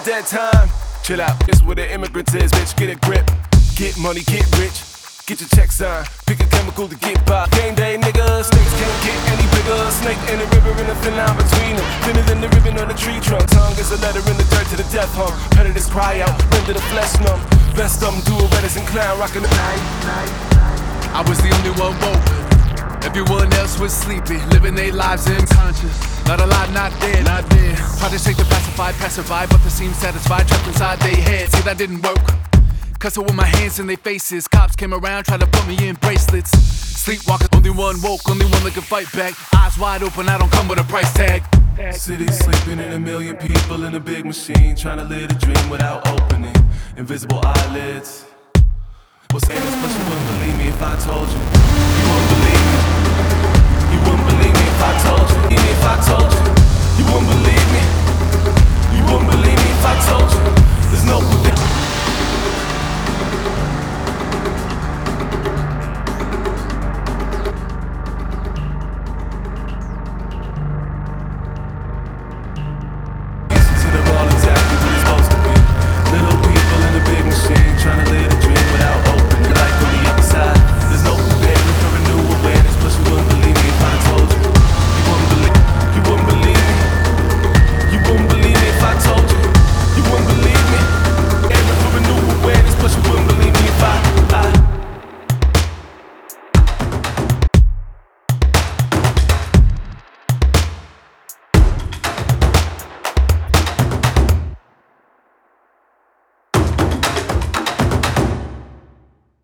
dead time. Chill out, it's where the immigrant is, bitch, get a grip. Get money, get rich, get your check signed. Pick a chemical to get by. Game day, nigga, snakes can't get any bigger. Snake in the river and a thin line between them. Thinner than the ribbon on the tree trunk. Tongue is a letter in the dirt to the death hum. Predators cry out, render the flesh numb. Best of them do a medicine clown, rockin' the night. I was the only one woke. Everyone else was sleepy, living their lives unconscious. Not alive, not dead, not dead. Tried to shake the pacify, but they seemed satisfied, trapped inside their heads. See, that didn't work. Cussing with my hands in their faces. Cops came around, tried to put me in bracelets. Sleepwalker, only one woke, only one that could fight back. Eyes wide open, I don't come with a price tag. City sleeping in a million people in a big machine, trying to live a dream without opening invisible eyelids. What's in this, but you wouldn't believe me if I told you. You wouldn't believe me.